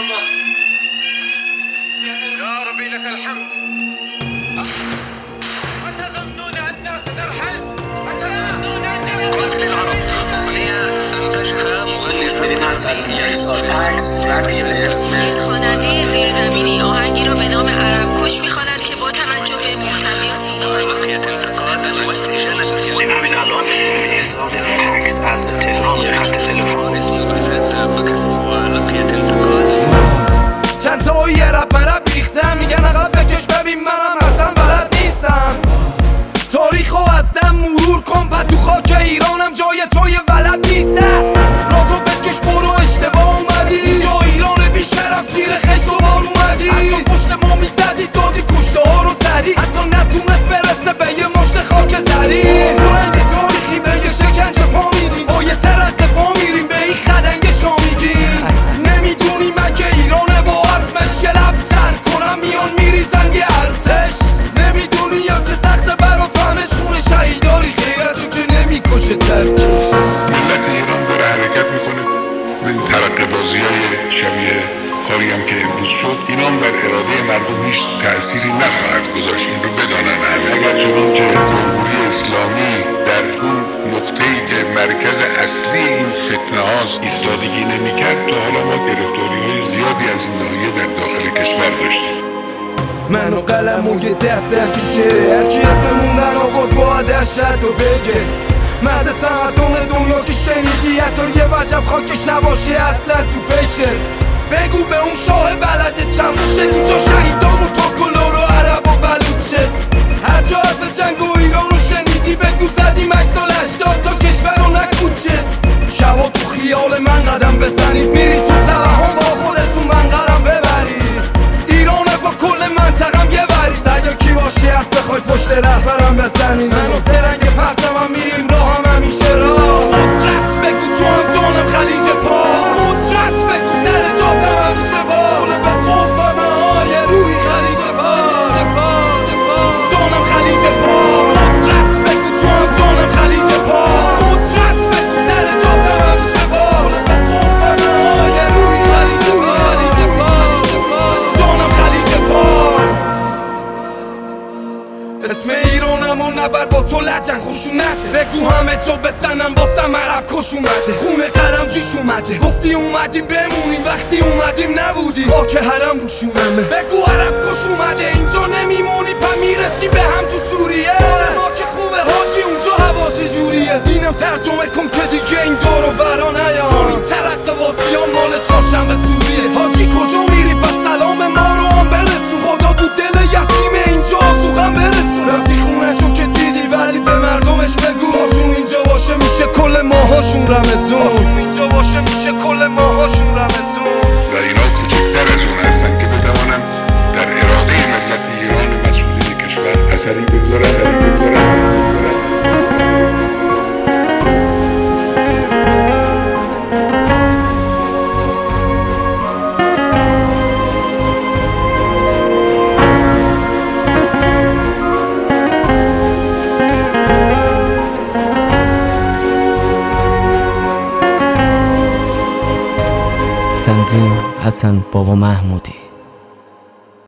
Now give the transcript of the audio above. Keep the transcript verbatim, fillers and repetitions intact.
الله. يا ربي لك الحمد. أتظنون أننا سنرحل؟ أتظنون أننا قاتل العرب أغنية أنتجها مغني یک خواننده زیرزمینی آهنگی را به نام عرب کش می‌خواند که با توجه به محتویات بقية انتقاد واستئجال همین الان حساب عکس از تلفن خط تلفن بكس ولقية انتقاد. چند تا یه رب مرب ریختم میگن عقب بکش ببین منم اصلا بلد نیستم. تاریخو از دم مرور کن بعد تو خاک ایرانم جای توی ولد نیستم. را تو بکش برو اشتباه اومدی اینجا ایران بی شرف زیر خشت و بار اومدی. حتی پشت ما میزدی دادی کشته ها رو سری حتی نتونست برسه به یه مشت خاک زری. رنگ تاریخی به یه شکنجه پا میدیم با یه ترقه پا میریم به این خدنگ شامیگیم. نمیدونی مگه ایرانه با اسمش یه لب تر کنم میان میریزن یه ارتش. نمیدونی یا که سخت برات فهمش خونه شهیداری خیرتو که نمیکشه ترکش. ملت ایران داره حرکت میکنه و این ترقه بازی های شبیه کاری هم که امروز شد اینام بر اراده مردم هیچ تأثیری نخواهد گذاشت. این رو بدانن همه. اگر چنانچه جمهوری اسلامی در اون نقطه‌ای که مرکز اصلی این فتنه هاست ایستادگی نمیکرد تا حالا ما گرفتاری های زیادی از این ناحیه در داخل کشور داشتیم. من و قلم و یه دفتر کشه هرکی اسممون در آورد باید ارشد و بگه مرد تمدن دنیا که شنیدی حتی یه وجب خاکش نباشه اصلا تو فکر. بگو به اون شاه بلده چند شد اینجا شهیدان و ترک و لور و عرب و بلوچه. هر جا حرف جنگ و ایران رو شنیدی بگو زدیم هشت سال هشتاد تا کشور رو نکوچه. شبا تو خیال من قدم بزنید میری تو توهم با خودتون منقرم ببرید. ایرانه با کل منطقم یه وری سگه کی باشی حرف بخوای پشت رهبرم بزنید. من و سرنگ پرچمم میریم راه هم همیشه راست. قدرت بگو تو هم جانم خلیج پاس. قدرت بگو سر جاتم همیشه بال به قوم های روی خلیج فاس. جانم خلیج پاس. قدرت بگو تو هم جانم خلیج پاس. قدرت بگو سر جاتم همیشه بال به قوم های روی خلیج فاس. جانم خلیج پاس. اسم ایرانم و نبر با تو لجن خشونت بگو همه جا بسنم باسم عرب کش اومده. خونه قلم جیش اومده گفتی اومدیم بمونیم وقتی اومدیم نبودی خاک حرم روشونمه. بگو عرب کش اومده اینجا نمیمونی پا میرسیم به هم تو سوریه. ما که خوبه حاجی اونجا هوا چجوریه. اینم ترجمه کن که دیگه این دور و ورا نیام چون این ترقه واسیان مال چهارشنبه سوریه. حاجی کجا میری پس سلام ما رو هم برسون خدا تو دل یتیم اینجا آسوغم برسون. رفتی خونه‌شو که دیدی ولی به مردمش بگو هاشون اینجا باشه میشه کل ماهاشون رمزون. اینجا باشه میشه کل ماهاشون رمزون. و اینا کوچکتر از اون هستن که بتوانن در اراده ملت ایران و مسئولین کشور اثری بگذاره اثری بگذاره اثری بگذاره. تنظیم حسن بابا محمودی.